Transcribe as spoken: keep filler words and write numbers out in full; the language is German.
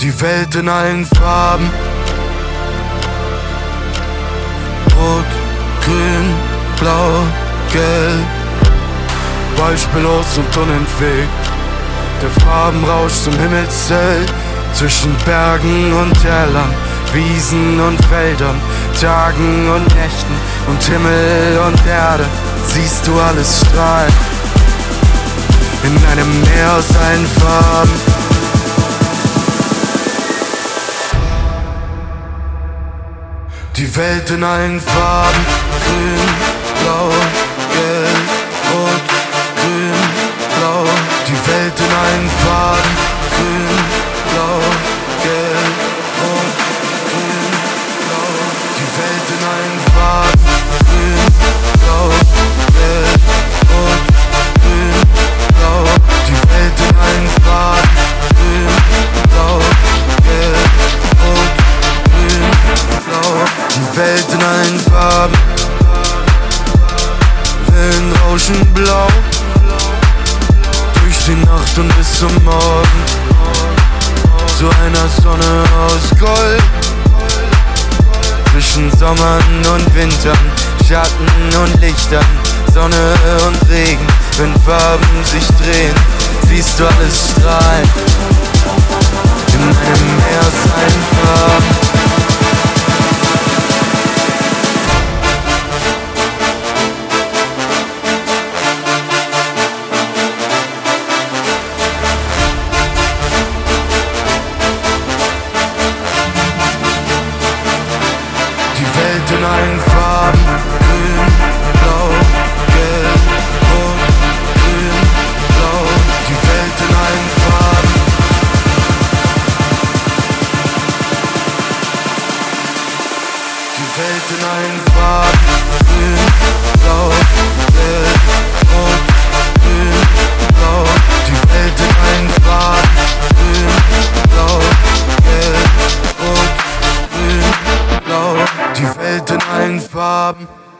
Die Welt in allen Farben. Rot, grün, blau, gelb. Beispiellos und unentwegt. Der Farbenrausch zum Himmelszelt. Zwischen Bergen und Tälern, Wiesen und Feldern, Tagen und Nächten und Himmel und Erde. Siehst du alles strahlen in einem Meer aus allen Farben. Die Welt in allen Farben. Grün, blau, gelb, rot, grün, blau. Die Welt in allen Farben. Grün, blau, gelb, rot, grün, blau. Die Welt in allen Farben. Grün, blau, gelb, rot, grün, blau. Die Welt in allen Farben. Grün, blau, gelb, rot, grün, blau. Die Welt in allen Farben. Wellen rauschen blau durch die Nacht und bis zum Morgen. Zu einer Sonne aus Gold. Zwischen Sommern und Wintern, Schatten und Lichtern, Sonne und Regen. Wenn Farben sich drehen, siehst du alles strahlen in einem Meer aus allen Farben. In allen Farben. Grün, blau, gelb, rot, grün, blau. Die Welt in allen Farben. Die Welt in allen Farben. Grün, blau, gelb, rot, grün, blau. Die Welt in allen Farben. Grün, blau, gelb, rot, grün, blau. Die Welt in allen Farben.